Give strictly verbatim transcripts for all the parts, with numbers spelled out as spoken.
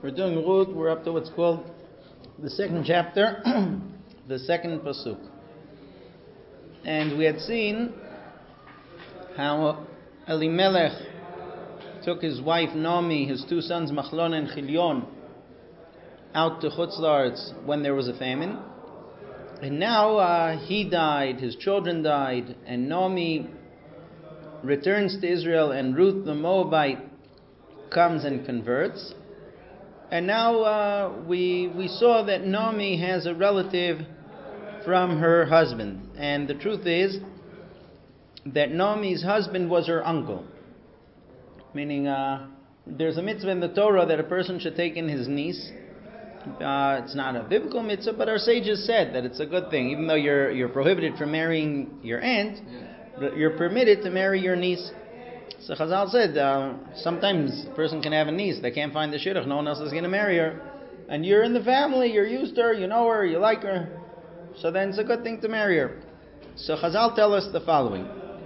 We're doing Ruth. We're up to what's called the second chapter, the second pasuk. And we had seen how Elimelech took his wife Naomi, his two sons Machlon and Chilion, out to Chutz La'aretz when there was a famine. And now uh, he died, his children died, and Naomi returns to Israel, and Ruth the Moabite comes and converts. And now uh, we we saw that Naomi has a relative from her husband. And the truth is that Naomi's husband was her uncle. Meaning uh, there's a mitzvah in the Torah that a person should take in his niece. Uh, it's not a biblical mitzvah, but our sages said that it's a good thing. Even though you're you're prohibited from marrying your aunt, you're permitted to marry your niece. So Chazal said, uh, sometimes a person can have a niece, they can't find the shidduch, no one else is going to marry her. And you're in the family, you're used to her, you know her, you like her. So then it's a good thing to marry her. So Chazal tell us the following.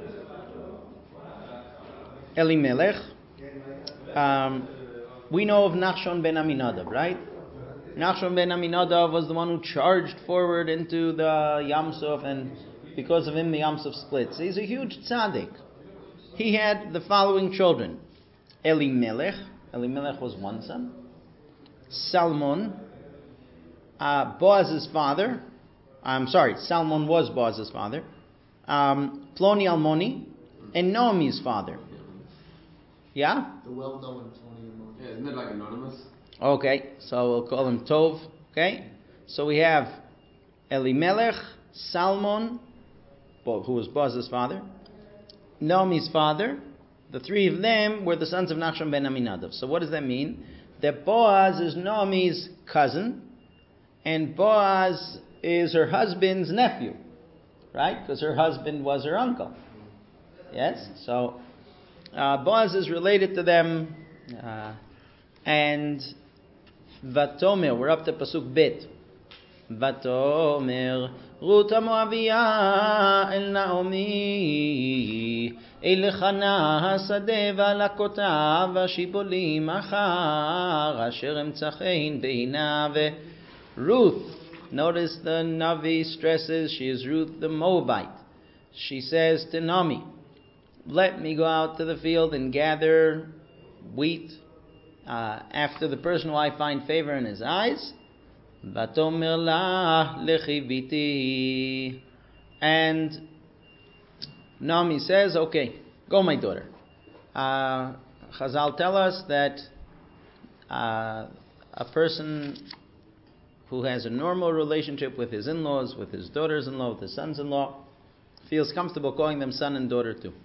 Elimelech, um, we know of Nachshon ben Aminadav, right? Nachshon ben Aminadav was the one who charged forward into the Yam Suf, and because of him the Yam Suf split. So he's a huge tzaddik. He had the following children. Elimelech. Elimelech was one son. Salmon. Uh, Boaz's father. I'm sorry, Salmon was Boaz's father. Um, Ploni Almoni. And Naomi's father. Yeah? The well-known Ploni Almoni. Yeah, isn't it like anonymous? Okay, so we'll call him Tov. Okay? So we have Elimelech, Salmon, who was Boaz's father, Naomi's father. The three of them were the sons of Nachshon ben Aminadav. So what does that mean? That Boaz is Naomi's cousin, and Boaz is her husband's nephew, right? Because her husband was her uncle. Yes? So uh, Boaz is related to them, uh, and Vatomer, we're up to Pasuk Bet. ותאמר רות המואביה אל נעמי אל חנה השדה ולקותיו השיבולים אחר אשר אמצחן בעיניו. Ruth, notice the Navi stresses she is Ruth the Moabite. She says to Naomi, let me go out to the field and gather wheat uh, after the person who I find favor in his eyes. Vatomer la lechiviti. And Naomi says, okay, go my daughter. Uh, Chazal tell us that uh, a person who has a normal relationship with his in-laws, with his daughters-in-law, with his sons-in-law, feels comfortable calling them son and daughter too.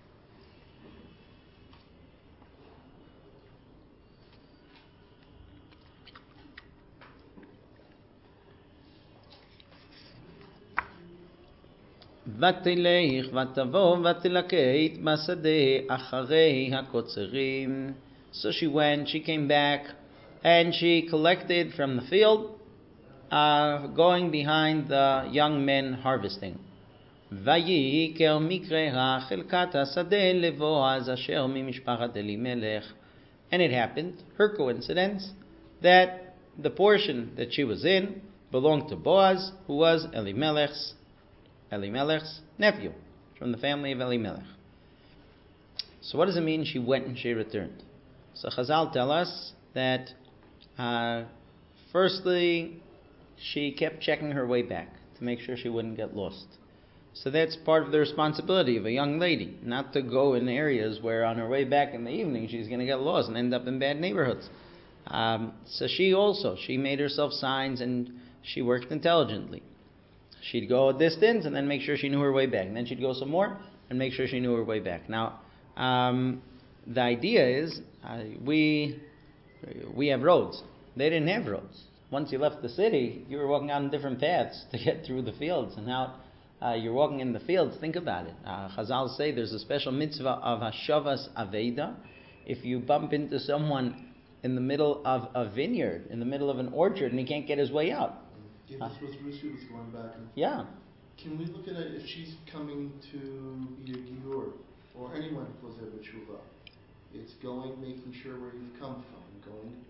ותלך ותבוא ותלקט בשדה אחרי הקוצרים. So she went, she came back, and she collected from the field, uh, going behind the young men harvesting. ויקר מקרה חלקת השדה לבועז אשר ממשפחת אלימלך. And it happened, her coincidence, that the portion that she was in belonged to Boaz, who was Elimelech's Elimelech's nephew, from the family of Elimelech. So what does it mean she went and she returned? So Chazal tell us that uh, firstly she kept checking her way back to make sure she wouldn't get lost. So that's part of the responsibility of a young lady, not to go in areas where on her way back in the evening she's going to get lost and end up in bad neighborhoods. Um, so she also, she made herself signs and she worked intelligently. She'd go a distance and then make sure she knew her way back. And then she'd go some more and make sure she knew her way back. Now, um, the idea is uh, we we have roads. They didn't have roads. Once you left the city, you were walking on different paths to get through the fields. And now uh, you're walking in the fields. Think about it. Uh, Chazal say there's a special mitzvah of Hashavas Aveda. If you bump into someone in the middle of a vineyard, in the middle of an orchard, and he can't get his way out. Yeah, this was Rusi was going back. And Yeah. Can we look at it if she's coming to be a Gior, or anyone who goes there b'tshuva? It's going, making sure where you've come from, going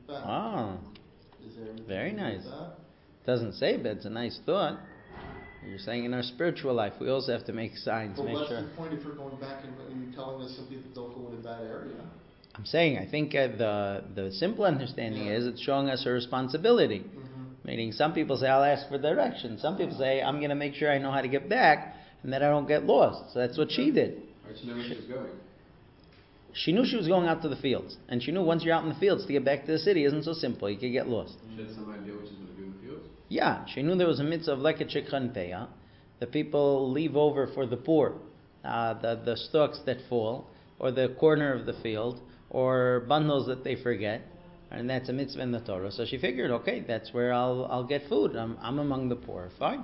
back. Oh, Is there anything very to do nice. with that? Doesn't say, but it's a nice thought. You're saying in our spiritual life, we also have to make signs, But make what's sure. the point if we're going back and, and you're telling us some people don't go in a bad area? I'm saying, I think uh, the the simple understanding Yeah. is it's showing us a responsibility. Mm-hmm. Meaning, some people say, I'll ask for direction. Some people say, I'm going to make sure I know how to get back and that I don't get lost. So that's what she did. Right, she knew where she was going. She knew she was going out to the fields. And she knew once you're out in the fields, to get back to the city isn't so simple. You could get lost. She had some idea what she was going to do in the fields? Yeah, she knew there was a mitzvah of leket shekhan peah. The people leave over for the poor, uh, the, the stalks that fall, or the corner of the field, or bundles that they forget. And that's a mitzvah in the Torah. So she figured, okay, that's where I'll I'll get food. I'm I'm among the poor. Fine.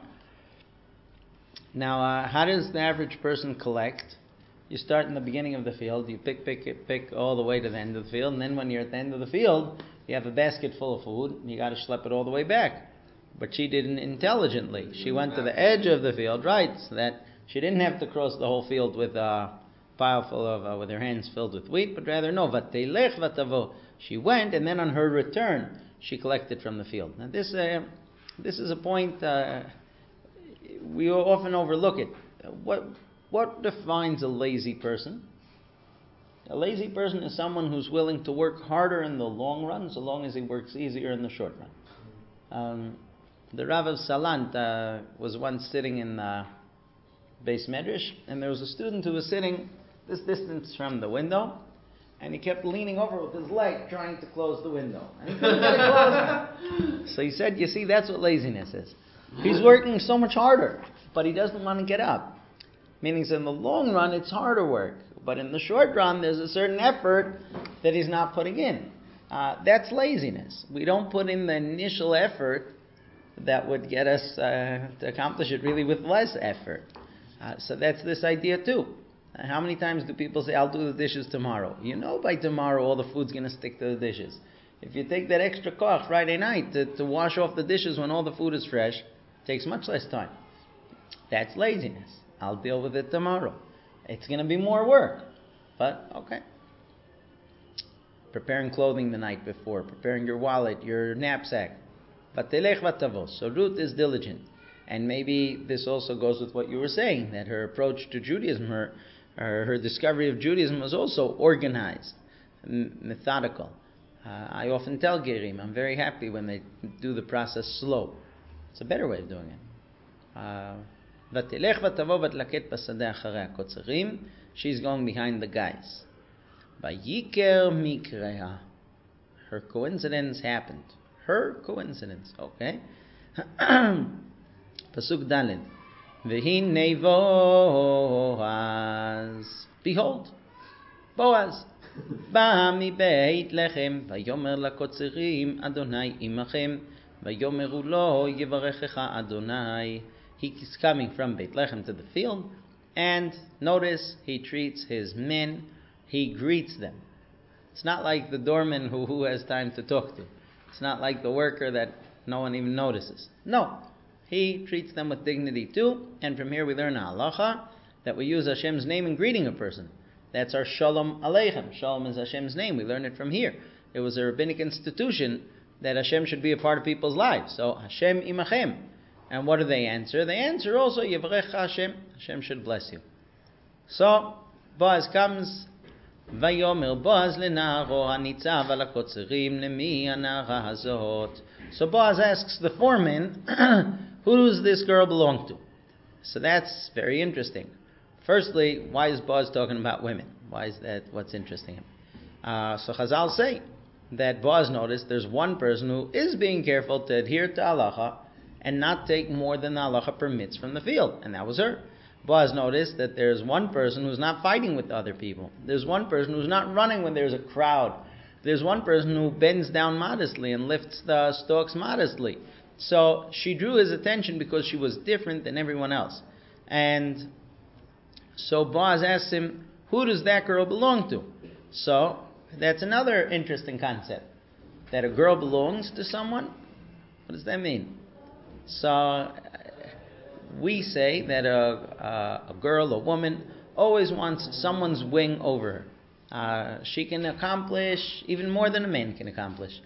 Now, uh, how does the average person collect? You start in the beginning of the field. You pick, pick, pick all the way to the end of the field. And then when you're at the end of the field, you have a basket full of food. And you got to schlep it all the way back. But she did it intelligently. She went to the edge of the field, right, so that she didn't have to cross the whole field with a pile full of, uh, with her hands filled with wheat, but rather, no, vatelech vatavo. She went, and then on her return, she collected from the field. Now, this uh, this is a point uh, we often overlook it. What what defines a lazy person? A lazy person is someone who's willing to work harder in the long run, so long as he works easier in the short run. Um, the Rav of Salant uh, was once sitting in the Beis Medrash, and there was a student who was sitting this distance from the window, and he kept leaning over with his leg trying to close the window. And he couldn't get it closed. So he said, you see, that's what laziness is. He's working so much harder, but he doesn't want to get up. Meaning, in the long run, it's harder work. But in the short run, there's a certain effort that he's not putting in. Uh, that's laziness. We don't put in the initial effort that would get us uh, to accomplish it really with less effort. Uh, so that's this idea too. Uh, how many times do people say, I'll do the dishes tomorrow? You know by tomorrow all the food's going to stick to the dishes. If you take that extra koch Friday night to, to wash off the dishes when all the food is fresh, it takes much less time. That's laziness. I'll deal with it tomorrow. It's going to be more work. But, okay. Preparing clothing the night before, preparing your wallet, your knapsack. Vatelech vatavos. So Ruth is diligent. And maybe this also goes with what you were saying, that her approach to Judaism, her her, her discovery of Judaism was also organized, m- methodical. Uh, I often tell Gerim, I'm very happy when they do the process slow. It's a better way of doing it. Vatelech vatavo vatlaket pasadeh acharei hakotzerim. She's going behind the guys. Vayiker mikreha. Her coincidence happened. Her coincidence, okay? Pasuk Daled. V'hinei Boaz. Behold, Boaz. Ba mi beit lechem. Vayomer lakotzerim Adonai imachem. Vayomeru lo yivarechecha Adonai. He is coming from Beit Lechem to the field. And notice, he treats his men. He greets them. It's not like the doorman who, who has time to talk to. It's not like the worker that no one even notices. No. He treats them with dignity too. And from here we learn a halacha that we use Hashem's name in greeting a person. That's our Shalom Aleichem. Shalom is Hashem's name. We learn it from here. It was a rabbinic institution that Hashem should be a part of people's lives. So Hashem imachem. And what do they answer? They answer also Yivrecha Hashem. Hashem should bless you. So Boaz comes. Vayomer Boaz lenaro hanitzav al hakotzerim lemi hanara hazot. So Boaz asks the foreman, who does this girl belong to? So that's very interesting. Firstly, why is Boaz talking about women? Why is that what's interesting him? Uh, so Chazal say that Boaz noticed there's one person who is being careful to adhere to halacha and not take more than the halacha permits from the field, and that was her. Boaz noticed that there's one person who's not fighting with other people. There's one person who's not running when there's a crowd. There's one person who bends down modestly and lifts the stalks modestly. So she drew his attention because she was different than everyone else. And so Boaz asked him, who does that girl belong to? So that's another interesting concept. That a girl belongs to someone? What does that mean? So we say that a, a, a girl, a woman, always wants someone's wing over her. Uh, she can accomplish even more than a man can accomplish.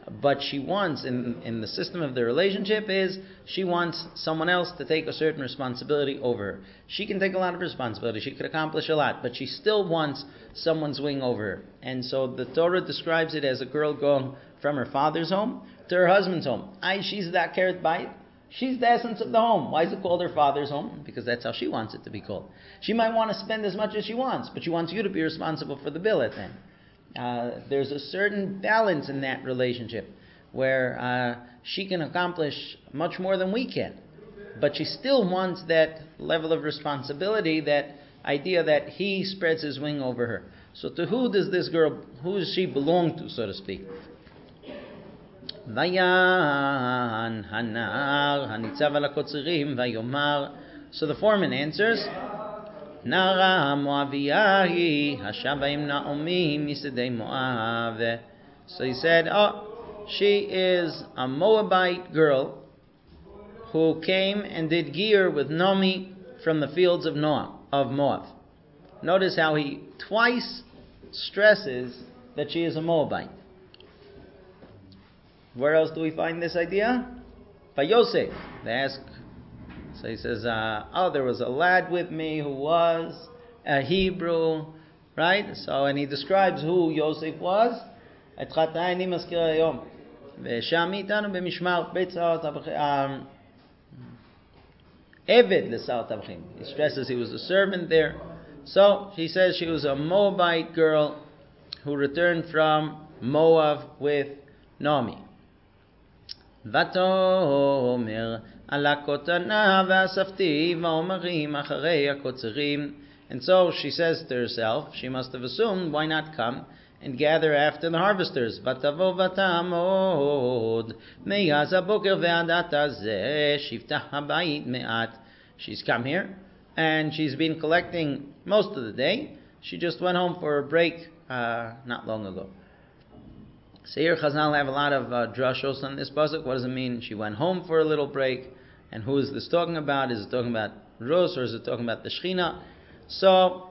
but she wants, in, in the system of the relationship, is she wants someone else to take a certain responsibility over her. She can take a lot of responsibility, she could accomplish a lot, but she still wants someone's wing over her. And so the Torah describes it as a girl going from her father's home to her husband's home. Ay, she's that carrot bite. She's the essence of the home. Why is it called her father's home? Because that's how she wants it to be called. She might want to spend as much as she wants, but she wants you to be responsible for the bill at the end. Uh, there's a certain balance in that relationship where uh, she can accomplish much more than we can, but she still wants that level of responsibility, that idea that he spreads his wing over her. So to who does this girl, who does she belong to, so to speak? Vayan hanar hanitzav al hakotzerim vayomar. So the foreman answers, Nara Moaviyahi Hashabaim Naomi Misedei Moav. So he said, oh, she is a Moabite girl who came and did gear with Naomi from the fields of Noah, of Moab. Notice how he twice stresses that she is a Moabite. Where else do we find this idea? By Yosef. They ask, so he says, uh, oh, there was a lad with me who was a Hebrew, right? So, and he describes who Yosef was. Eved l'sar tabchim. He stresses he was a servant there. So, he says she was a Moabite girl who returned from Moab with Naomi. Vatomer alakotana v'asafti v'omarim acharei hakotzerim. And so she says to herself, she must have assumed, why not come and gather after the harvesters? Vatavo vatamod meyaz haboker ve'adat hazeh shivta habayit me'at. She's come here and she's been collecting most of the day. She just went home for a break uh, not long ago. Seir Chazal have a lot of uh, drashos on this pasuk. What does it mean? She went home for a little break. And who is this talking about? Is it talking about Rus or is it talking about the Shechina? So,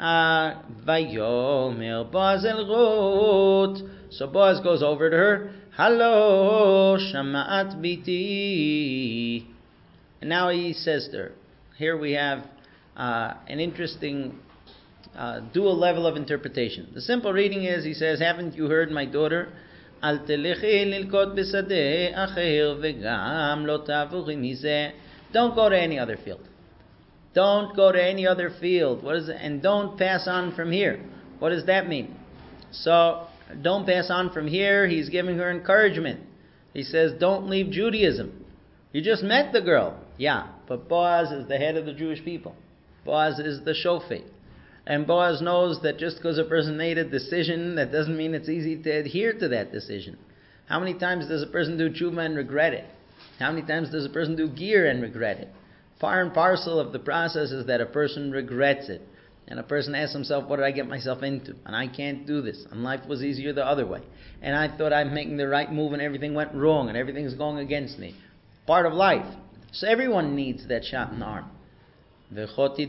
Vayomer Boaz el Ruth. So Boaz goes over to her. Hello, Shama'at Biti. And now he says to her. Here we have uh, an interesting uh, dual level of interpretation. The simple reading is, he says, haven't you heard, my daughter? Al telechei lilkot b'sadeh acher v'gam lo ta'avuri mizeh. Don't go to any other field. Don't go to any other field. What is it? And don't pass on from here. What does that mean? So, don't pass on from here. He's giving her encouragement. He says, don't leave Judaism. You just met the girl. Yeah, but Boaz is the head of the Jewish people. Boaz is the shofet. And Boaz knows that just because a person made a decision, that doesn't mean it's easy to adhere to that decision. How many times does a person do tshuva and regret it? How many times does a person do gear and regret it? Part and parcel of the process is that a person regrets it. And a person asks himself, what did I get myself into? And I can't do this. And life was easier the other way. And I thought I'm making the right move and everything went wrong and everything's going against me. Part of life. So everyone needs that shot in the arm. And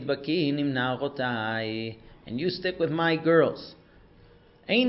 you stick with my girls. Don't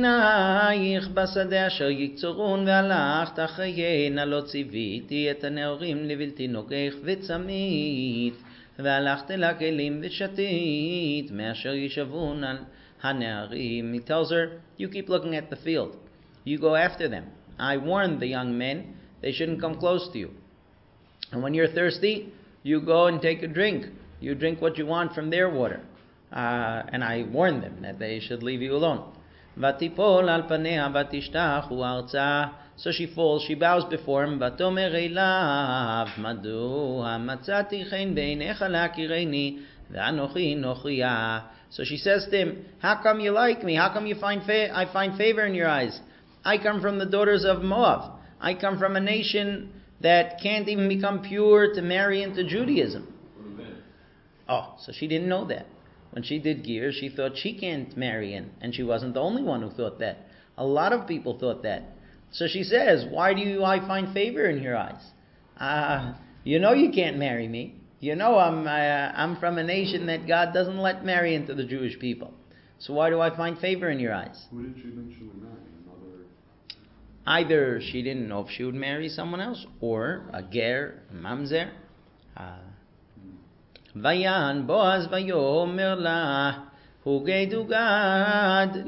He tells her, you keep looking at the field. You go after them. I warned the young men, they shouldn't come close to you. And when you're thirsty, you go and take a drink. You drink what you want from their water. Uh, and I warned them that they should leave you alone. Vatipol al panea vatishtach u'arza. So she falls, she bows before him. Vatomer elav madu hamatzati chen beinecha lakireini v'anochi nochiyah. So she says to him, how come you like me? How come you find fa- I find favor in your eyes? I come from the daughters of Moab. I come from a nation that can't even become pure to marry into Judaism. Oh, so she didn't know that. When she did gear, she thought she can't marry in. And she wasn't the only one who thought that. A lot of people thought that. So she says, why do you, I find favor in your eyes? Uh, you know you can't marry me. You know I'm uh, I'm from a nation that God doesn't let marry into the Jewish people. So why do I find favor in your eyes? Who did she eventually marry? either she didn't know if she would marry someone else, or a ger, a mamzer. Vayan Boaz vayomer la hugei dugad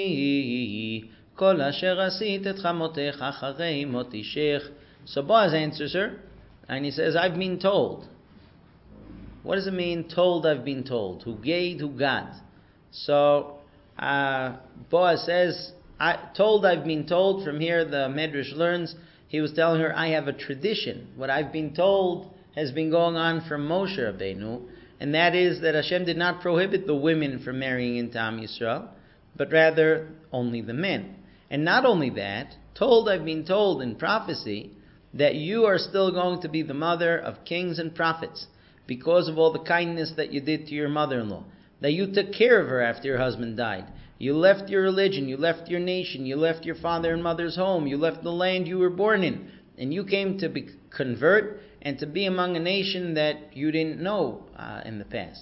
li kol asher asit et chamotech acharei mot ishech. So Boaz answers her, and he says, I've been told. What does it mean, told I've been told? Hugei dugad. So uh, Boaz says, I, told I've been told. From here the Medrash learns, he was telling her, I have a tradition. What I've been told has been going on from Moshe Rabbeinu, and that is that Hashem did not prohibit the women from marrying into Am Yisrael, but rather only the men. And not only that, told I've been told in prophecy that you are still going to be the mother of kings and prophets because of all the kindness that you did to your mother-in-law, that you took care of her after your husband died. You left your religion, you left your nation, you left your father and mother's home, you left the land you were born in, and you came to be, convert and to be among a nation that you didn't know uh, in the past.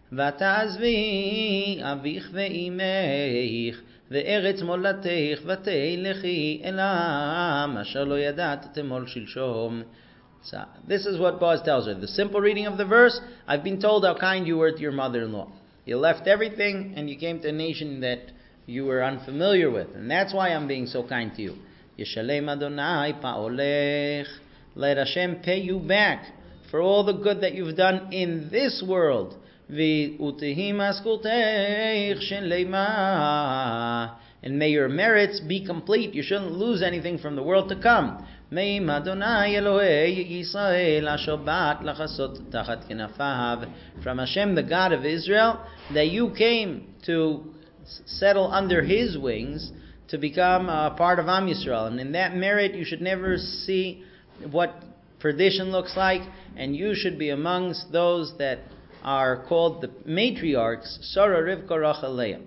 Vatazvi avich ve'imeich ve'eretz molatech vateilechi elam asher lo yadat temol shilshom. So this is what Boaz tells her. The simple reading of the verse, I've been told how kind you were to your mother-in-law. You left everything and you came to a nation that you were unfamiliar with. And that's why I'm being so kind to you. Yeshalem Adonai pa'olech. Let Hashem pay you back for all the good that you've done in this world. V'utihim askulteich shelema. And may your merits be complete. You shouldn't lose anything from the world to come. Me'im Adonai Elohei Yisrael asher ba'at lachasot tachat kenafav. From Hashem, the God of Israel, that you came to settle under His wings to become a part of Am Yisrael. And in that merit, you should never see what perdition looks like, and you should be amongst those that are called the matriarchs, Sarah, Rivka, Rachel, Leah.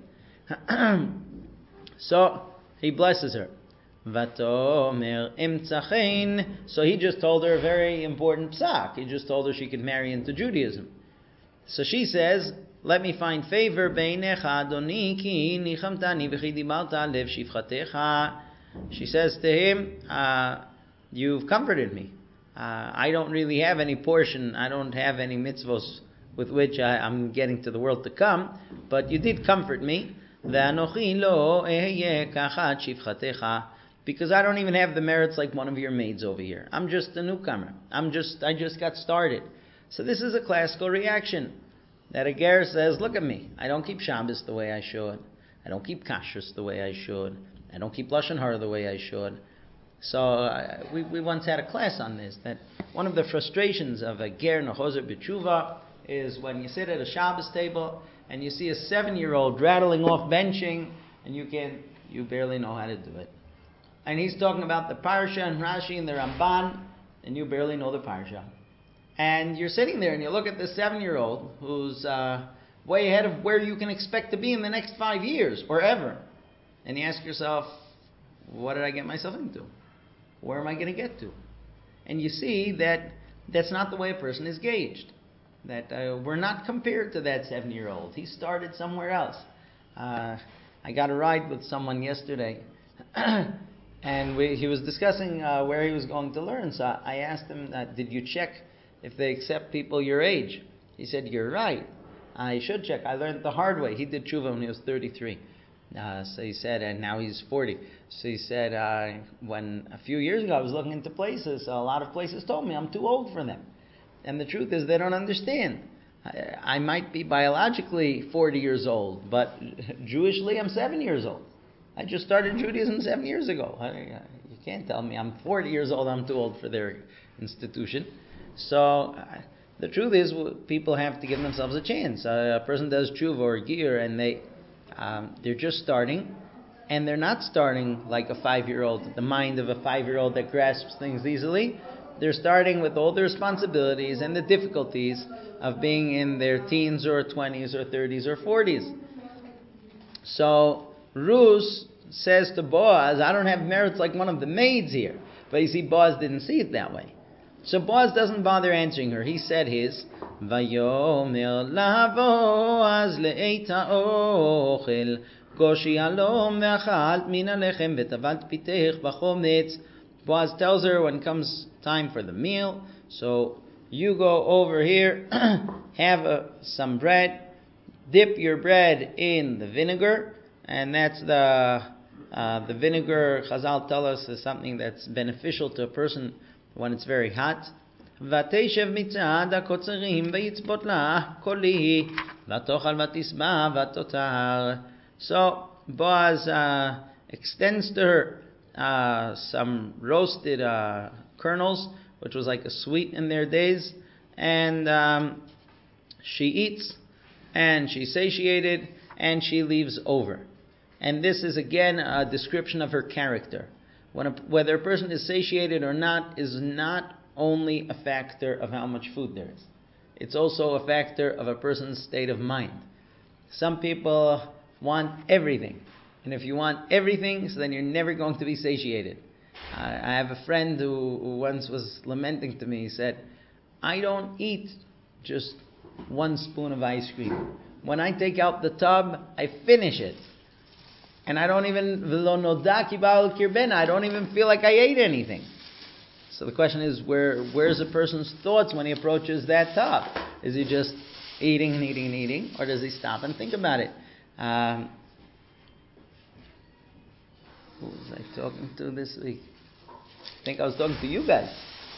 So he blesses her. Vatomer imtzachein. So he just told her a very important psak. He just told her she could marry into Judaism. So she says, let me find favor. Beinecha Adoni ki nichamtani v'chi dibalta lev shivchatecha. She says to him, uh, you've comforted me. Uh, I don't really have any portion. I don't have any mitzvos with which I, I'm getting to the world to come. But you did comfort me. Ve'anochi lo ehye kachat shivchatecha. Because I don't even have the merits like one of your maids over here. I'm just a newcomer. I'm just, I just got started. So this is a classical reaction. That a ger says, look at me. I don't keep Shabbos the way I should. I don't keep kashrus the way I should. I don't keep Lashon Hara the way I should. So uh, we, we once had a class on this, that one of the frustrations of a ger nechozer b'tshuva is when you sit at a Shabbos table and you see a seven-year-old rattling off benching and you can't, you barely know how to do it. And he's talking about the Parsha and Rashi and the Ramban, and you barely know the Parsha. And you're sitting there and you look at this seven-year-old who's uh, way ahead of where you can expect to be in the next five years or ever. And you ask yourself, what did I get myself into? Where am I going to get to? And you see that that's not the way a person is gauged. That uh, we're not compared to that seven-year-old. He started somewhere else. Uh, I got a ride with someone yesterday. And we, he was discussing uh, where he was going to learn. So I asked him, uh, did you check if they accept people your age? He said, you're right. I should check. I learned the hard way. He did tshuva when he was thirty-three. Uh, so he said, and now he's forty. So he said, uh, when a few years ago I was looking into places, a lot of places told me I'm too old for them. And the truth is they don't understand. I, I might be biologically forty years old, but Jewishly I'm seven years old. I just started Judaism seven years ago. I, I, you can't tell me I'm forty years old, I'm too old for their institution. So uh, the truth is, people have to give themselves a chance. Uh, a person does tshuva or gear, and they um, they're just starting, and they're not starting like a five-year-old, the mind of a five-year-old that grasps things easily. They're starting with all the responsibilities and the difficulties of being in their teens or twenties or thirties or forties. So Rus says to Boaz, I don't have merits like one of the maids here. But you see, Boaz didn't see it that way. So Boaz doesn't bother answering her. He said his, Vayomer la Boaz le'eta ochel כושי הלום ואכלת מן הלחם וטבלת פיתך בחומץ. Boaz tells her when it comes time for the meal, so you go over here, have a, some bread, dip your bread in the vinegar, and that's the uh, the vinegar, Chazal tell us, is something that's beneficial to a person when it's very hot. ותשב מצד הקוצרים ויצפות לה קולי ותאכל ותשבע ותותר. So Boaz uh, extends to her uh, some roasted uh, kernels, which was like a sweet in their days, and um, she eats, and she's satiated, and she leaves over. And this is again a description of her character. When a, whether a person is satiated or not is not only a factor of how much food there is. It's also a factor of a person's state of mind. Some people want everything. And if you want everything, so then you're never going to be satiated. I, I have a friend who, who once was lamenting to me. He said, I don't eat just one spoon of ice cream. When I take out the tub, I finish it. And I don't even, I don't even feel like I ate anything. So the question is, where where's a person's thoughts when he approaches that tub? Is he just eating and eating and eating, or does he stop and think about it? Um, who was I talking to this week? I think I was talking to you guys.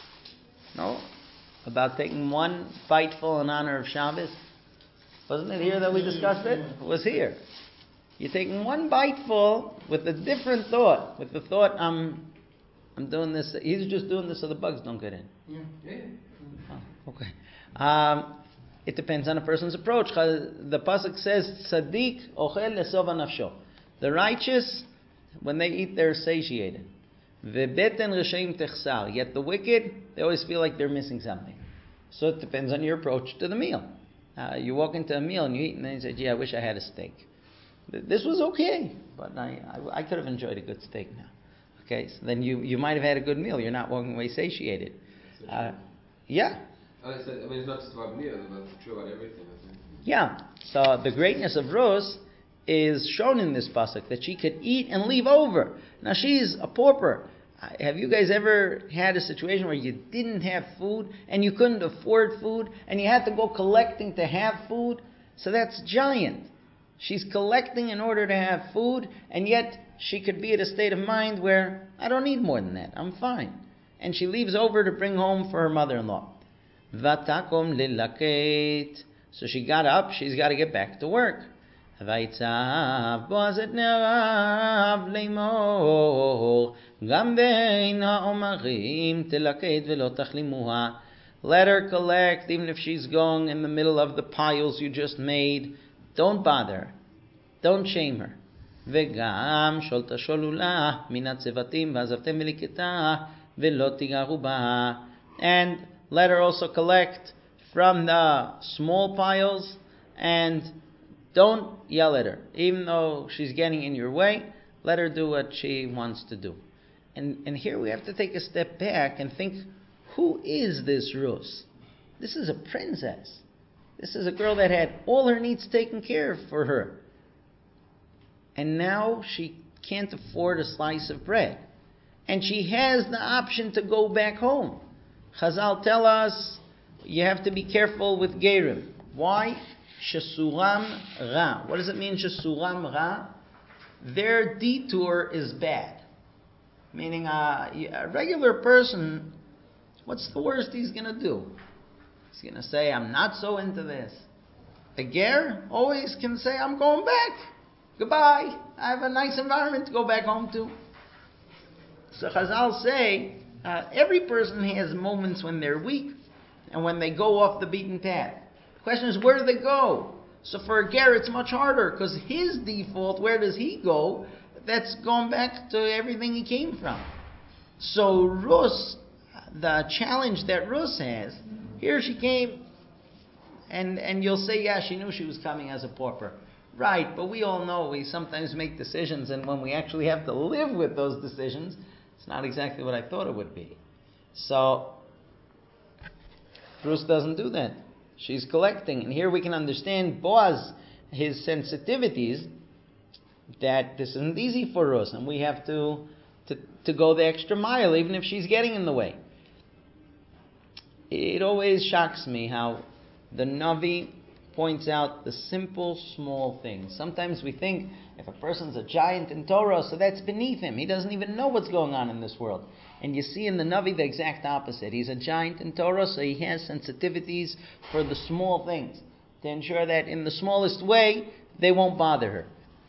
No? About taking one biteful in honor of Shabbos. Wasn't it here that we discussed it? It was here. You're taking one biteful with a different thought, with the thought, I'm... I'm doing this. He's just doing this so the bugs don't get in. Yeah. Yeah. Oh, okay. Um, it depends on a person's approach. The pasuk says, "Tzaddik ochel lesova nafsho." The righteous, when they eat, they're satiated. Vebeten reshaim techsar. Yet the wicked, they always feel like they're missing something. So it depends on your approach to the meal. Uh, you walk into a meal and you eat, and then you say, "Gee, I wish I had a steak. This was okay, but I, I, I could have enjoyed a good steak now." Okay, so then you, you might have had a good meal. You're not walking away satiated. Uh, yeah. I mean, it's not just about meals, but it's true about everything, I think. Yeah. So the greatness of Rus is shown in this pasuk, that she could eat and leave over. Now she's a pauper. Have you guys ever had a situation where you didn't have food and you couldn't afford food and you had to go collecting to have food? So that's giant. She's collecting in order to have food, and yet she could be at a state of mind where I don't need more than that. I'm fine. And she leaves over to bring home for her mother-in-law. Vatakom lilaket. So she got up. She's got to get back to work. Vayitzav Boaz et nerav leimor gam bein ha'omarim tilaket velo tachlimuha. Let her collect, even if she's going in the middle of the piles you just made. Don't bother. Don't shame her. וגם שול תשולו לה מן הצוותים ועזבתם מליקתה ולא תיגעו בה. And let her also collect from the small piles, and don't yell at her. Even though she's getting in your way, let her do what she wants to do. And and here we have to take a step back and think, who is this Rus? This is a princess. This is a girl that had all her needs taken care of for her. And now she can't afford a slice of bread. And she has the option to go back home. Chazal tell us, you have to be careful with Gerim. Why? Shesuram ra. What does it mean, Shesuram ra? Their detour is bad. Meaning uh, a regular person, what's the worst he's going to do? He's going to say, I'm not so into this. A ger always can say, I'm going back. Goodbye. I have a nice environment to go back home to. So Chazal say, uh, every person has moments when they're weak and when they go off the beaten path. The question is, where do they go? So for a ger, it's much harder, because his default, where does he go? That's going back to everything he came from. So Rus, the challenge that Rus has, here she came, and, and you'll say, yeah, she knew she was coming as a pauper. Right, but we all know we sometimes make decisions, and when we actually have to live with those decisions, it's not exactly what I thought it would be. So, Rus doesn't do that. She's collecting. And here we can understand Boaz, his sensitivities. that this isn't easy for us, and we have to, to, to go the extra mile, even if she's getting in the way. It always shocks me how the Navi points out the simple, small things. Sometimes we think if a person's a giant in Torah, so that's beneath him. He doesn't even know what's going on in this world. And you see in the Navi the exact opposite. He's a giant in Torah, so he has sensitivities for the small things, to ensure that in the smallest way, they won't bother her.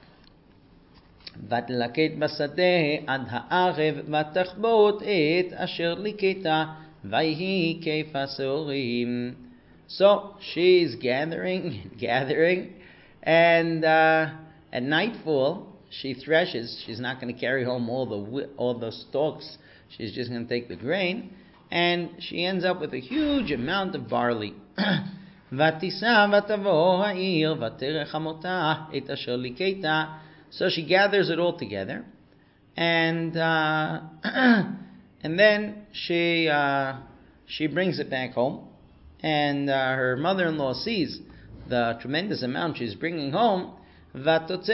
ותלקט בשדה עד הערב ותחבוט את אשר ליקטה ויהי כיף השעורים. So she's gathering, gathering, and uh, at nightfall she threshes. She's not going to carry home all the all the stalks. She's just going to take the grain, and she ends up with a huge amount of barley. ותישא ותבוא העיר ותרא חמותה את אשר ליקטה. So she gathers it all together, and uh, and then she uh, she brings it back home. And uh, her mother-in-law sees the tremendous amount she's bringing home. So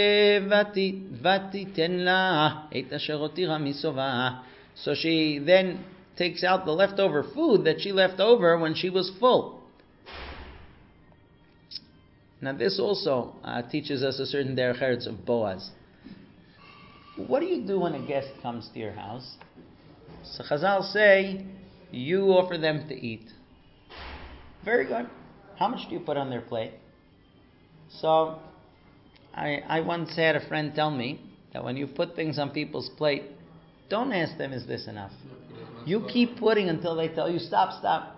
she then takes out the leftover food that she left over when she was full. Now this also uh, teaches us a certain derech eretz of Boaz. What do you do when a guest comes to your house? So Chazal say, you offer them to eat. Very good. How much do you put on their plate? So, I I once had a friend tell me that when you put things on people's plate, don't ask them, is this enough? You keep putting until they tell you, stop, stop.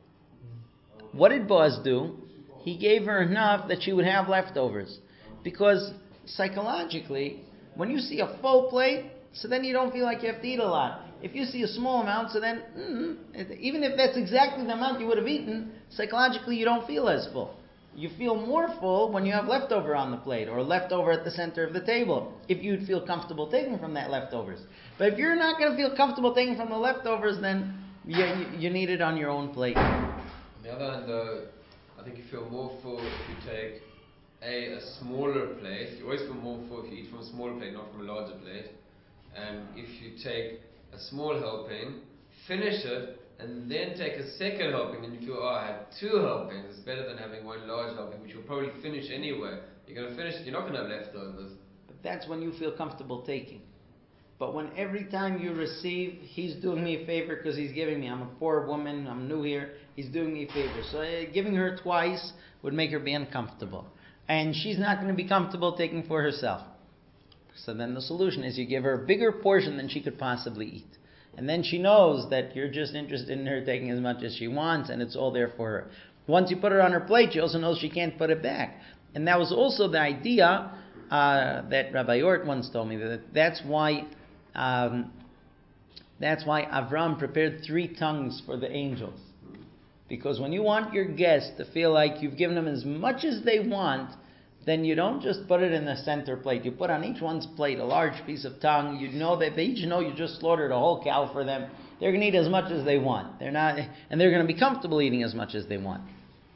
What did Boaz do? He gave her enough that she would have leftovers. Because psychologically, when you see a full plate, so then you don't feel like you have to eat a lot. If you see a small amount, so then, mm, even if that's exactly the amount you would have eaten, psychologically you don't feel as full. You feel more full when you have leftover on the plate, or leftover at the center of the table, if you'd feel comfortable taking from that leftovers. But if you're not going to feel comfortable taking from the leftovers, then you, you, you need it on your own plate. On the other hand, uh, I think you feel more full if you take a, a smaller plate. You always feel more full if you eat from a smaller plate, not from a larger plate. And if you take a small helping, finish it, and then take a second helping, and you feel, oh, I had two helpings. It's better than having one large helping, which you'll probably finish anyway. You're going to finish it, you're not going to have leftovers. But that's when you feel comfortable taking. But when every time you receive, he's doing me a favor because he's giving me, I'm a poor woman, I'm new here, he's doing me a favor. So uh, giving her twice would make her be uncomfortable. And she's not going to be comfortable taking for herself. So then the solution is you give her a bigger portion than she could possibly eat. And then she knows that you're just interested in her taking as much as she wants, and it's all there for her. Once you put it on her plate, she also knows she can't put it back. And that was also the idea uh, that Rabbi Ort once told me, that that's why um, that's why Avram prepared three tongues for the angels. Because when you want your guests to feel like you've given them as much as they want, then you don't just put it in the center plate. You put on each one's plate a large piece of tongue. You know that they each know you just slaughtered a whole cow for them. They're going to eat as much as they want. They're not, and they're going to be comfortable eating as much as they want.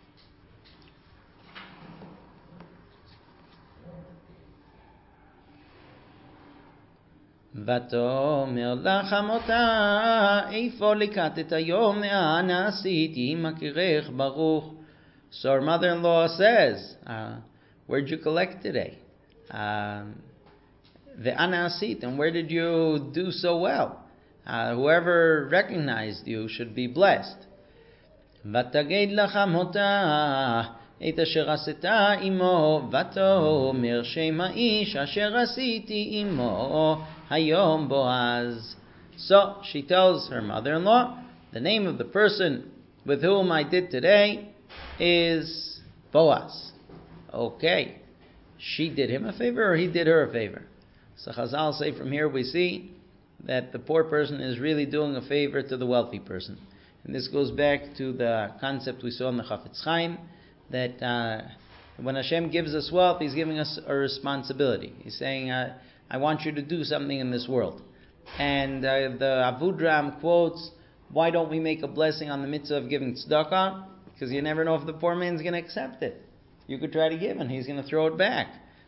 ותאמר לך חמותה, איפה לקטת היום, אנה עשיתי מכירך ברוך. So her mother-in-law says, uh, where'd you collect today? Um, the anasit, and where did you do so well? Uh, whoever recognized you should be blessed. ותגיד לך חמותה, את אשר עשתה עמו, ותאמר שם האיש אשר עשיתי עמו, היום בועז. So she tells her mother-in-law, the name of the person with whom I did today is Boaz. Okay, she did him a favor or he did her a favor? So Chazal say from here we see that the poor person is really doing a favor to the wealthy person. And this goes back to the concept we saw in the Chafetz Chaim, that uh, when Hashem gives us wealth, He's giving us a responsibility. He's saying, uh, I want you to do something in this world. And uh, the Avudraham quotes, why don't we make a blessing on the mitzvah of giving tzedakah? Because you never know if the poor man's going to accept it. You could try to give and he's going to throw it back.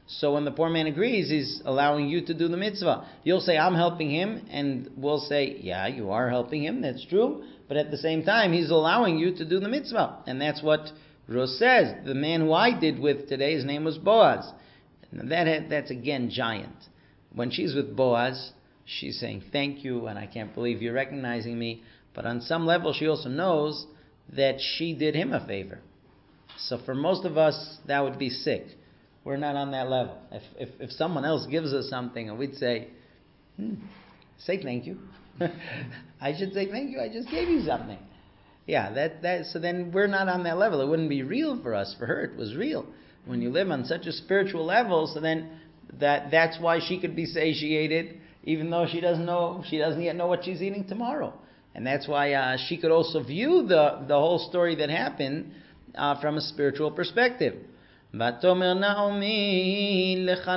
So when the poor man agrees, he's allowing you to do the mitzvah. You'll say, I'm helping him, and we'll say, yeah, you are helping him, that's true. But at the same time, he's allowing you to do the mitzvah. And that's what Ruth says. The man who I did with today, his name was Boaz. And that that's again giant. When she's with Boaz, she's saying, thank you, and I can't believe you're recognizing me. But on some level, she also knows that she did him a favor. So for most of us, that would be sick. We're not on that level. If if, if someone else gives us something and we'd say, hmm, say thank you. I should say thank you, I just gave you something. Yeah, that, that so then we're not on that level. It wouldn't be real for us. For her, it was real. When you live on such a spiritual level, so then that that's why she could be satiated, even though she doesn't know, she doesn't yet know what she's eating tomorrow. And that's why uh, she could also view the, the whole story that happened uh, from a spiritual perspective. ותאמר נעמי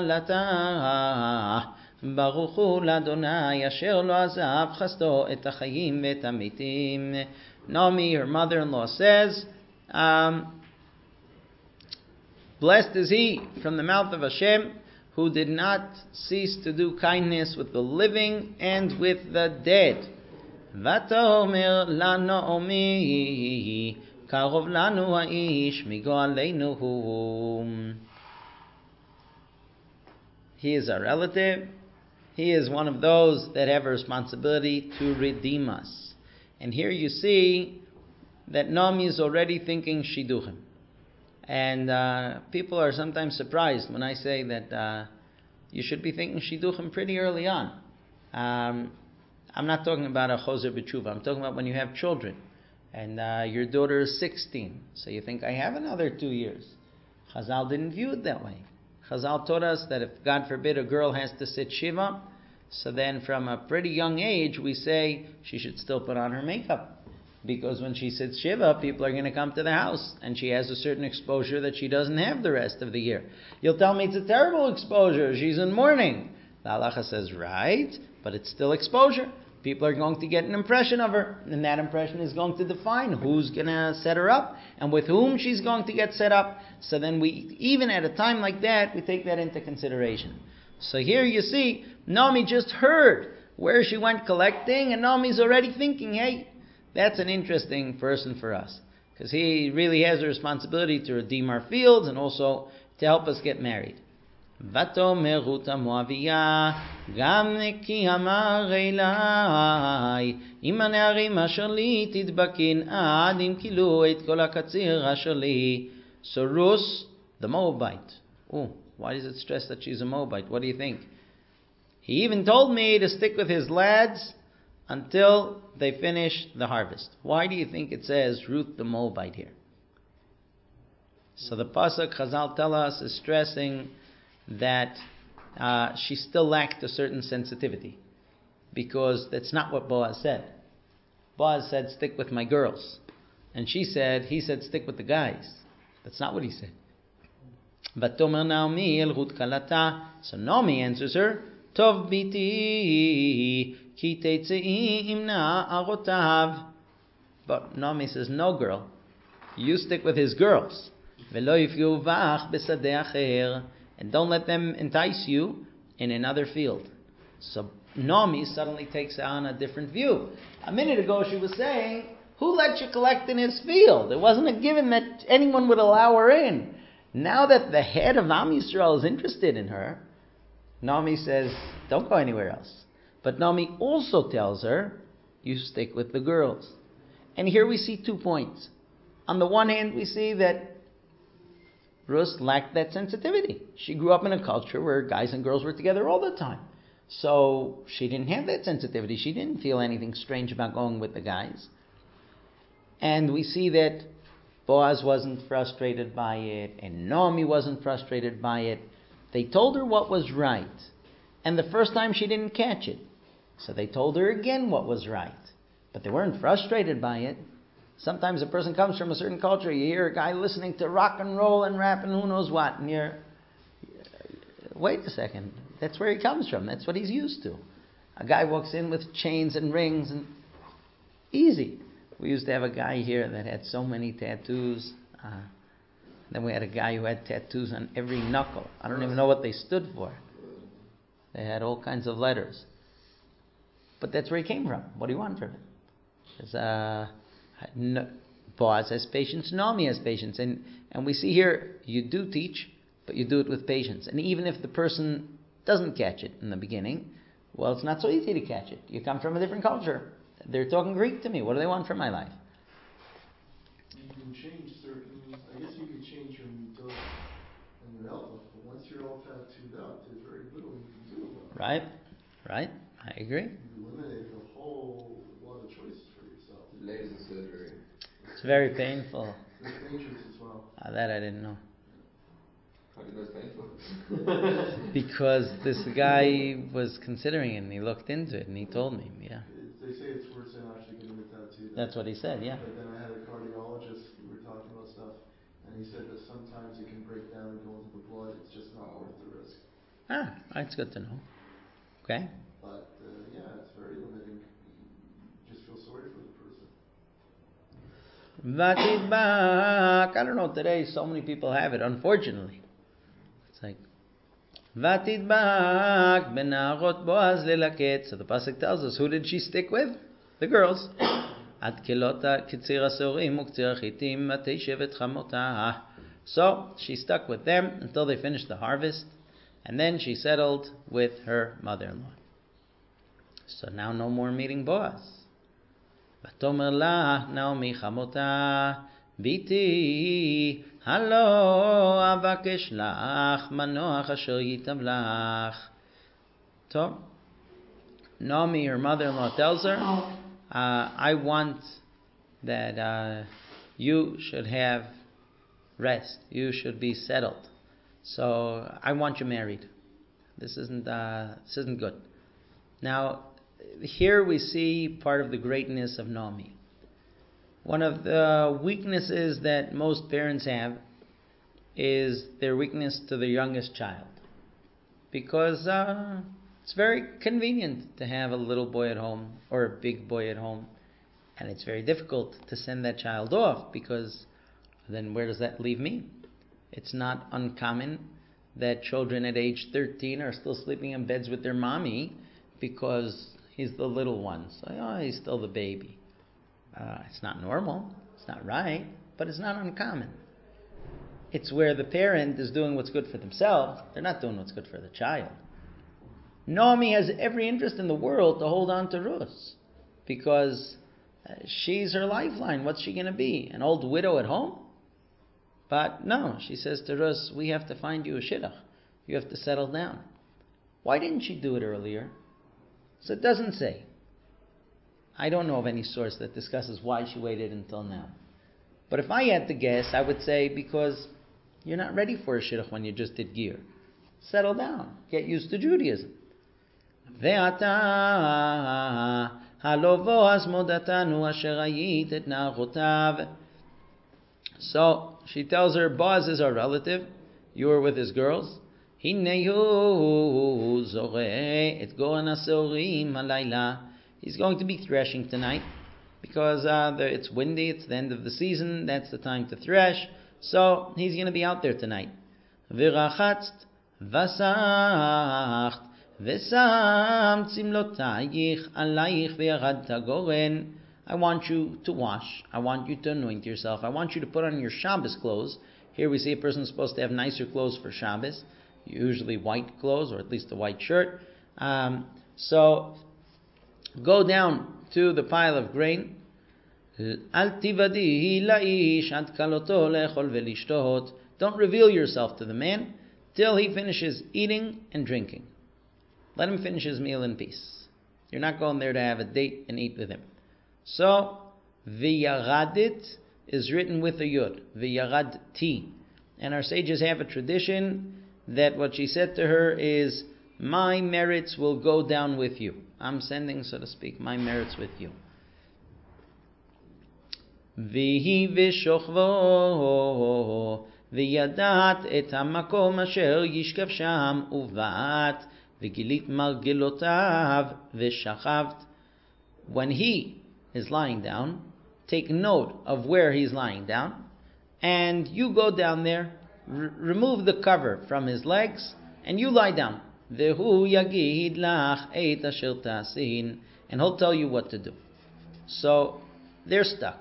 לכלתה ברוך הוא לאדוני אשר לא עזב חסדו את החיים ואת המתים. Naomi, her mother-in-law, says, um, blessed is he from the mouth of Hashem who did not cease to do kindness with the living and with the dead. ותאמר לנעמי קרוב לנו האיש מגואלנו הוא. He is our relative. He is one of those that have a responsibility to redeem us. And here you see that Naomi is already thinking shidduchim. And uh, people are sometimes surprised when I say that uh, you should be thinking shidduchim pretty early on. Um, I'm not talking about a choser b'tshuva. I'm talking about when you have children. And uh, your daughter is sixteen. So you think, I have another two years. Chazal didn't view it that way. Chazal taught us that if, God forbid, a girl has to sit shiva, so then from a pretty young age, we say she should still put on her makeup. Because when she sits shiva, people are going to come to the house. And she has a certain exposure that she doesn't have the rest of the year. You'll tell me it's a terrible exposure. She's in mourning. The halacha says, right, but it's still exposure. People are going to get an impression of her, and that impression is going to define who's going to set her up and with whom she's going to get set up. So then we, even at a time like that, we take that into consideration. So here you see, Naomi just heard where she went collecting, and Naomi's already thinking, hey, that's an interesting person for us, because he really has a responsibility to redeem our fields and also to help us get married. ותאמר רות המואביה גם כי אמר אלי אם הנערים אשר לי תדבקין עד אם כילו את כל הקציר אשר לי. So Ruth, the Moabite. Oh, why does it stress that she's a Moabite? What do you think? He even told me to stick with his lads until they finish the harvest. Why do you think it says Ruth the Moabite here? So the pasuk Chazal tell us is stressing that uh, she still lacked a certain sensitivity, because that's not what Boaz said. Boaz said, stick with my girls. And she said, he said, stick with the guys. That's not what he said. ותאמר נעמי אל רות כלתה. So Naomi answers her, טוב ביתי כי תצאי עם נערותיו. But Naomi says, no girl, you stick with his girls. ולא יפגעו בך בשדה אחר. And don't let them entice you in another field. So Naomi suddenly takes on a different view. A minute ago she was saying, who let you collect in his field? It wasn't a given that anyone would allow her in. Now that the head of Am Yisrael is interested in her, Naomi says, don't go anywhere else. But Naomi also tells her, you stick with the girls. And here we see two points. On the one hand, we see that Ruth lacked that sensitivity. She grew up in a culture where guys and girls were together all the time. So she didn't have that sensitivity. She didn't feel anything strange about going with the guys. And we see that Boaz wasn't frustrated by it, and Naomi wasn't frustrated by it. They told her what was right. And the first time she didn't catch it. So they told her again what was right. But they weren't frustrated by it. Sometimes a person comes from a certain culture, you hear a guy listening to rock and roll and rap and who knows what, and you're, wait a second, that's where he comes from, that's what he's used to. A guy walks in with chains and rings, and easy. We used to have a guy here that had so many tattoos. Uh, Then we had a guy who had tattoos on every knuckle. I don't even know what they stood for. They had all kinds of letters. But that's where he came from. What do you want from him? There's, uh, no, Boaz has patience, Naomi has patience. And, and we see here, you do teach, but you do it with patience. And even if the person doesn't catch it in the beginning, well, it's not so easy to catch it. You come from a different culture. They're talking Greek to me. What do they want from my life? You can change certain, I guess you can change your mitzvot and your outlook, but once you're all tattooed up, there's very little you can do about it. Right, right. I agree. You eliminate a whole lot of choices for yourself. Laser surgery. It's very painful. It's dangerous as well. Uh, that I didn't know. How did that painful? Because this guy was considering it and he looked into it and he told me, yeah. It, they say it's worse than actually getting a tattoo. That's what he said, yeah. But then I had a cardiologist, we were talking about stuff, and he said that sometimes it can break down and go into the blood. It's just not worth the risk. Ah, that's good to know. Okay. But uh, yeah, it's very limiting. You just feel sorry for the person. Vatidbak. I don't know, today so many people have it, unfortunately. It's like, Vatidbak benarot Boaz lelaket. So the pasuk tells us, who did she stick with? The girls. Ad kilota kitzir asorim uktzir chitim mateshevet chamotah. So she stuck with them until they finished the harvest, and then she settled with her mother-in-law. So now no more meeting Boaz. ותאמר לה נעמי חמותה ביתי הלא אבקש לך מנוח אשר ייטב לך. So Naomi, her mother-in-law, tells her, uh, I want that uh, you should have rest. You should be settled. So I want you married. This isn't uh, this isn't good. Now, here we see part of the greatness of Naomi. One of the weaknesses that most parents have is their weakness to their youngest child. Because uh, it's very convenient to have a little boy at home or a big boy at home. And it's very difficult to send that child off, because then where does that leave me? It's not uncommon that children at age thirteen are still sleeping in beds with their mommy because he's the little one. So, oh, he's still the baby. Uh, it's not normal. It's not right. But it's not uncommon. It's where the parent is doing what's good for themselves. They're not doing what's good for the child. Naomi has every interest in the world to hold on to Ruth, because uh, she's her lifeline. What's she going to be? An old widow at home? But no, she says to Ruth, we have to find you a shidduch. You have to settle down. Why didn't she do it earlier? So it doesn't say. I don't know of any source that discusses why she waited until now. But if I had to guess, I would say because you're not ready for a shidduch when you just did gear. Settle down. Get used to Judaism. So she tells her, Boaz is our relative. You were with his girls. He's going to be threshing tonight because uh, the, it's windy. It's the end of the season. That's the time to thresh. So he's going to be out there tonight. I want you to wash. I want you to anoint yourself. I want you to put on your Shabbos clothes. Here we see a person supposed to have nicer clothes for Shabbos, usually white clothes, or at least a white shirt. Um, so go down to the pile of grain. Don't reveal yourself to the man till he finishes eating and drinking. Let him finish his meal in peace. You're not going there to have a date and eat with him. So, v'yaradit is written with a yud. V'yaradti. And our sages have a tradition that what she said to her is, my merits will go down with you. I'm sending, so to speak, my merits with you. V'hi v'shochvo v'yadat et hamakom asher yishkav sham uvat v'gilit margilotav v'shachavt. When he is lying down, take note of where he's lying down, and you go down there, r- remove the cover from his legs, and you lie down. Vehu yagid lach eit asher ta'asin, and he'll tell you what to do. So they're stuck.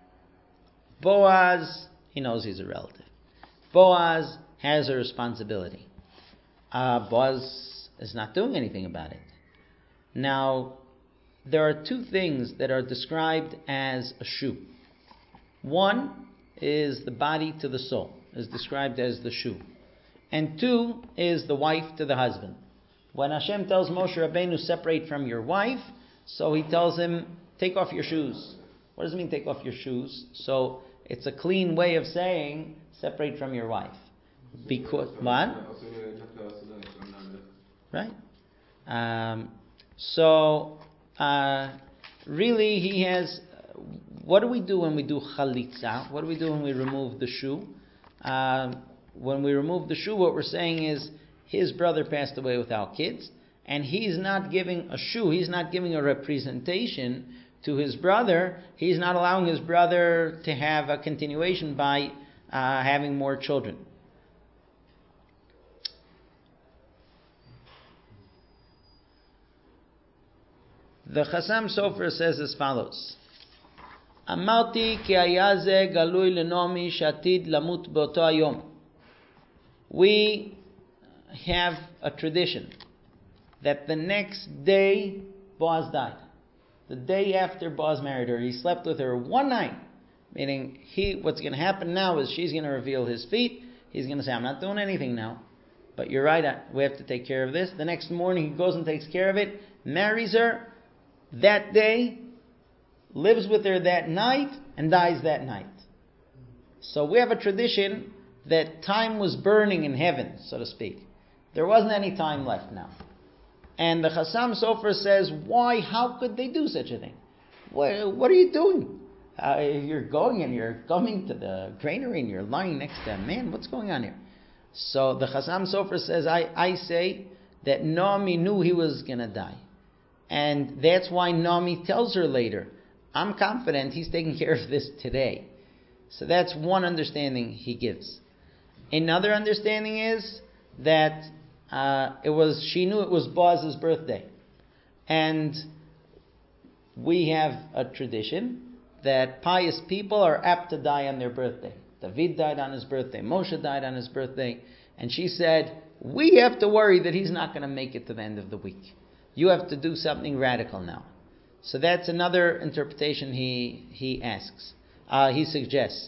Boaz, he knows he's a relative. Boaz has a responsibility. Uh, Boaz is not doing anything about it. Now, there are two things that are described as a shoe. One is the body to the soul, is described as the shoe. And two is the wife to the husband. When Hashem tells Moshe Rabbeinu, separate from your wife, so he tells him, take off your shoes. What does it mean, take off your shoes? So it's a clean way of saying, separate from your wife. Because, what? Right? Um, so, uh, really he has, what do we do when we do chalitza? What do we do when we remove the shoe? Uh, when we remove the shoe, what we're saying is, his brother passed away without kids, and he's not giving a shoe, he's not giving a representation to his brother, he's not allowing his brother to have a continuation by uh, having more children. The Chasam Sofer says as follows: Amarti ki haya ze galui lenomi shatid lamut beoto hayom. We have a tradition that the next day Boaz died. The day after Boaz married her, he slept with her one night. Meaning, he what's going to happen now is she's going to reveal his feet. He's going to say, I'm not doing anything now. But you're right, we have to take care of this. The next morning he goes and takes care of it, marries her that day, lives with her that night, and dies that night. So we have a tradition that time was burning in heaven, so to speak. There wasn't any time left now. And the Chasam Sofer says, why, how could they do such a thing? What, what are you doing? Uh, you're going and you're coming to the granary and you're lying next to a man. What's going on here? So the Chasam Sofer says, I, I say that Naomi knew he was going to die. And that's why Naomi tells her later, I'm confident he's taking care of this today. So that's one understanding he gives. Another understanding is that uh, it was she knew it was Boaz's birthday. And we have a tradition that pious people are apt to die on their birthday. David died on his birthday. Moshe died on his birthday. And she said, we have to worry that he's not going to make it to the end of the week. You have to do something radical now. So that's another interpretation he he asks. Uh, he suggests.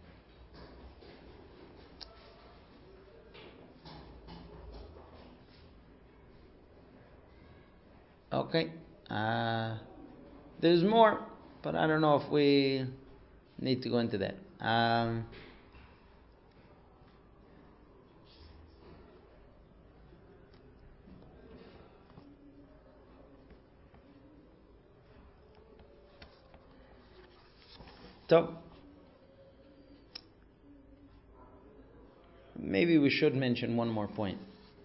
Okay. Uh, there's more, but I don't know if we need to go into that. Um, so, maybe we should mention one more point.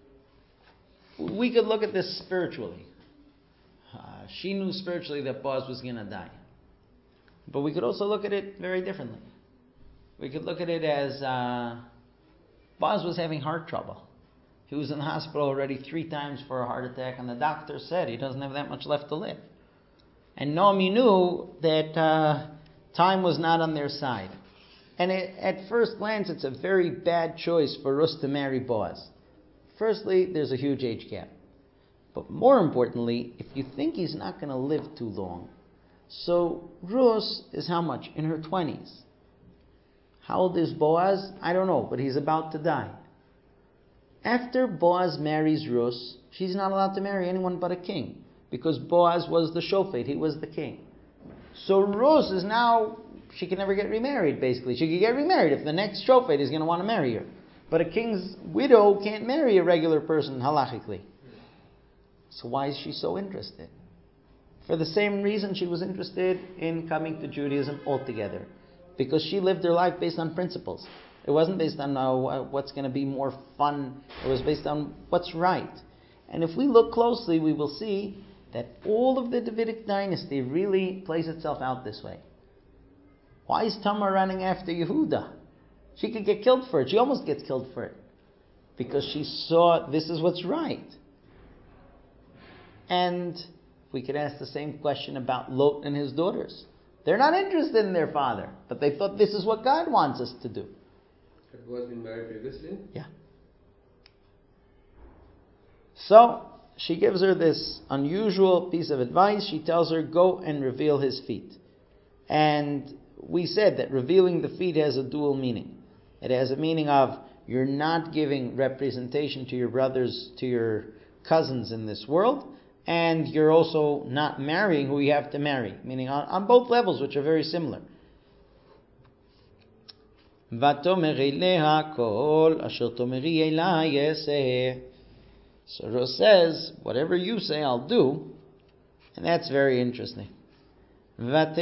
We could look at this spiritually. Uh, she knew spiritually that Boaz was going to die. But we could also look at it very differently. We could look at it as uh, Boaz was having heart trouble. He was in the hospital already three times for a heart attack, and the doctor said he doesn't have that much left to live. And Naomi knew that uh, time was not on their side. And it, at first glance, it's a very bad choice for Rus to marry Boaz. Firstly, there's a huge age gap. But more importantly, if you think he's not going to live too long, so Rus is how much? In her twenties. How old is Boaz? I don't know, but he's about to die. After Boaz marries Rus, she's not allowed to marry anyone but a king, because Boaz was the shofet, he was the king. So Rus is now, she can never get remarried, basically. She can get remarried if the next shofet is going to want to marry her. But a king's widow can't marry a regular person, halachically. So why is she so interested? For the same reason she was interested in coming to Judaism altogether. Because she lived her life based on principles. It wasn't based on uh, what's going to be more fun. It was based on what's right. And if we look closely, we will see that all of the Davidic dynasty really plays itself out this way. Why is Tamar running after Yehuda? She could get killed for it. She almost gets killed for it. Because she saw this is what's right. And we could ask the same question about Lot and his daughters. They're not interested in their father, but they thought this is what God wants us to do. Had Boaz been married previously? Yeah. So, she gives her this unusual piece of advice. She tells her, go and reveal his feet. And we said that revealing the feet has a dual meaning. It has a meaning of you're not giving representation to your brothers, to your cousins in this world, and you're also not marrying who you have to marry, meaning on, on both levels, which are very similar. So Ruth says, whatever you say, I'll do, and that's very interesting. And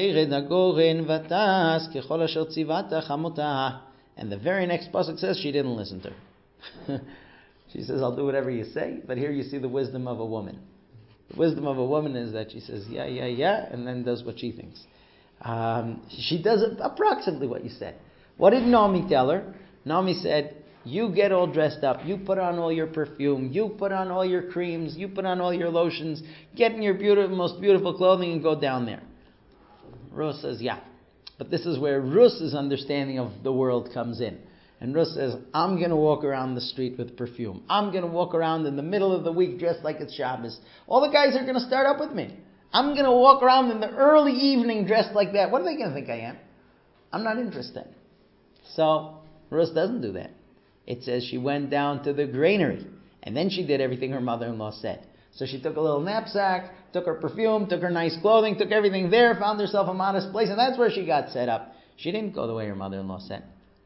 the very next pasuk says she didn't listen to her. She says, I'll do whatever you say, but here you see the wisdom of a woman. The wisdom of a woman is that she says, yeah, yeah, yeah, and then does what she thinks. Um, she does approximately what you said. What did Naomi tell her? Naomi said, you get all dressed up, you put on all your perfume, you put on all your creams, you put on all your lotions, get in your beautiful, most beautiful clothing and go down there. Ruth says, yeah. But this is where Ruth's understanding of the world comes in. And Ruth says, I'm going to walk around the street with perfume. I'm going to walk around in the middle of the week dressed like it's Shabbos. All the guys are going to start up with me. I'm going to walk around in the early evening dressed like that. What are they going to think I am? I'm not interested. So, Ruth doesn't do that. It says she went down to the granary. And then she did everything her mother-in-law said. So she took a little knapsack, took her perfume, took her nice clothing, took everything there, found herself a modest place, and that's where she got set up. She didn't go the way her mother-in-law said.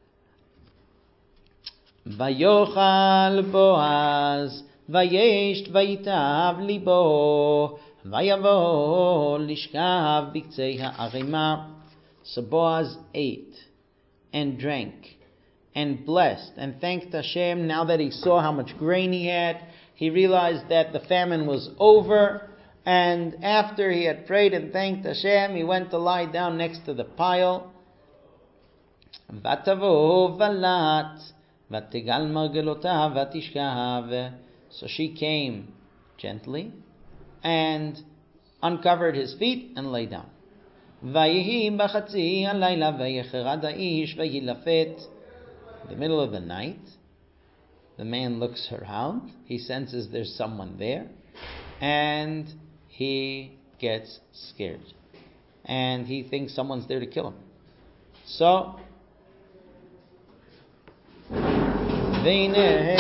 Vayochal Boaz, vayesht vayitav libo, vayavo lishkav biktzei ha'arima. So Boaz ate and drank and blessed and thanked Hashem. Now that he saw how much grain he had, he realized that the famine was over. And after he had prayed and thanked Hashem, he went to lie down next to the pile. Vatavo valat. So she came gently and uncovered his feet and lay down. In the middle of the night, the man looks around. He senses there's someone there, and he gets scared. And he thinks someone's there to kill him. So Veinei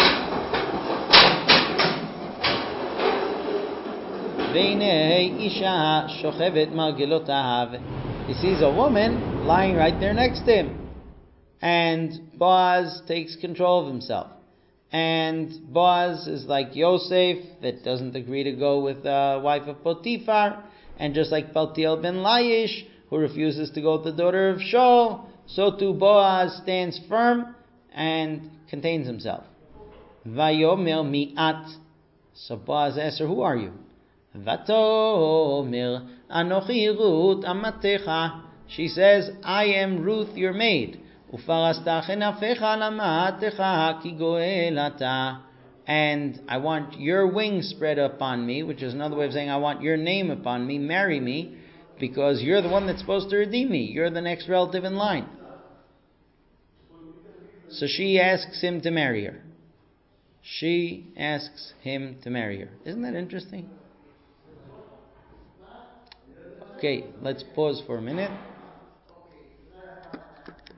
Isha Shochevet Margelotav. He sees a woman lying right there next to him. And Boaz takes control of himself. And Boaz is like Yosef, that doesn't agree to go with the wife of Potiphar. And just like Paltiel ben Laish, who refuses to go with the daughter of Shaul, so too Boaz stands firm and contains himself. Vayomer mi'at. So Boaz asks her, who are you? Vatomer anochi Ruth amatecha. She says, I am Ruth, your maid. Ufarasta chenafecha lamatecha ki goel ata. And I want your wings spread upon me, which is another way of saying I want your name upon me. Marry me, because you're the one that's supposed to redeem me. You're the next relative in line. So she asks him to marry her. She asks him to marry her. Isn't that interesting? Okay, let's pause for a minute.